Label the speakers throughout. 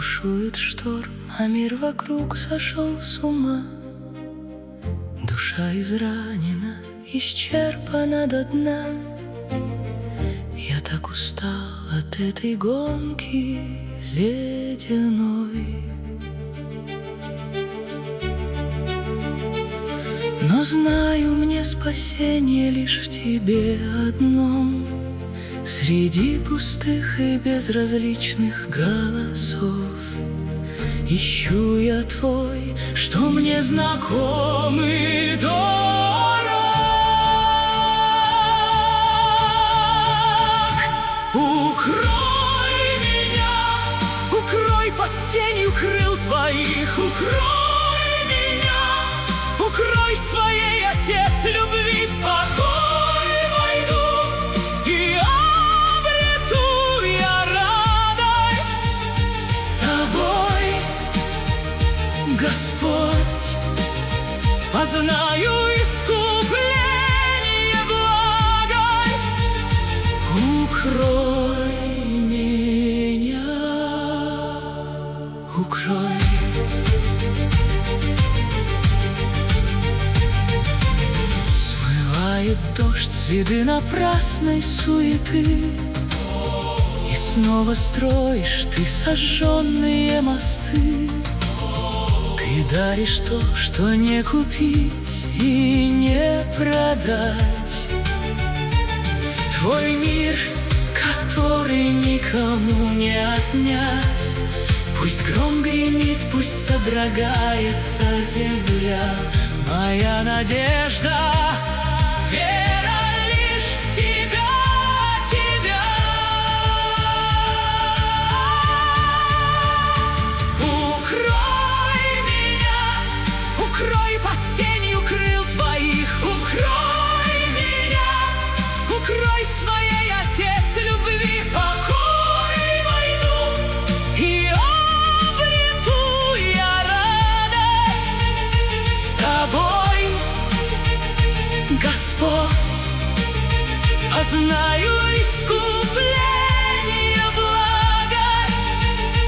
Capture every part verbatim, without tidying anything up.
Speaker 1: Бушует шторм, а мир вокруг сошел с ума. Душа изранена, исчерпана до дна. Я так устал от этой гонки ледяной. Но знаю, мне спасение лишь в тебе одном. Среди пустых и безразличных голосов ищу я твой, что мне знаком и дорог. Укрой меня, укрой под сенью крыл твоих. Укрой меня, укрой своей, Отец любви, в покой войду и обрету я радость с тобой, Господь. Познаю искупление, благость. Укрой меня, укрой. Смывает дождь следы напрасной суеты, и снова строишь ты сожженные мосты. Ты даришь то, что не купить и не продать. Твой мир, который никому не отнять. Пусть гром гремит, пусть содрогается земля. Моя надежда, вера лишь в тебя, тебя. Укрой меня, укрой под сенью крыл твоих. Укрой меня, укрой своей, Отец любви, в покой войду и обрету я радость с тобой, Господь. Познаю искупление, благость.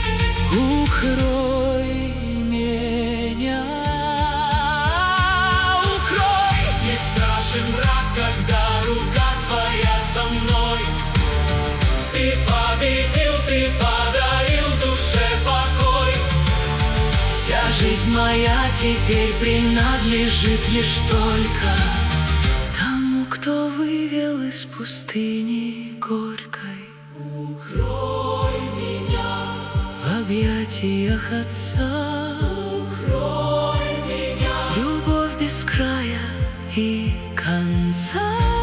Speaker 1: Укрой меня, укрой. Не страшен враг, когда рука твоя со мной. Ты победил, ты подарил душе покой. Вся жизнь моя теперь принадлежит лишь только тому, кто вывел из пустыни горькой. Укрой меня в объятиях Отца. Укрой меня, любовь без края и конца.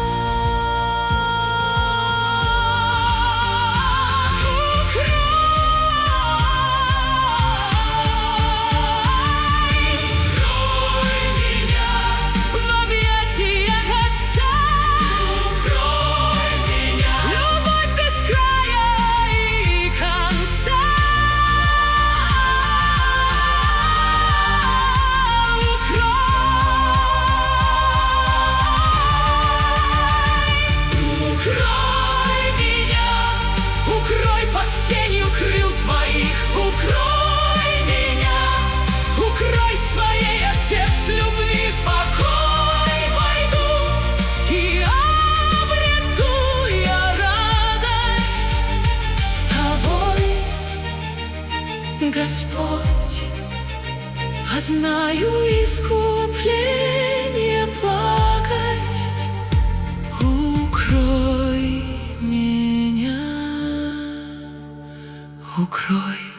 Speaker 1: Сенью крыл твоих. Укрой меня, укрой своей, Отец любви, в покой войду и обрету я радость с тобой, Господь. Познаю искупление, благость. Укрой меня, укрой.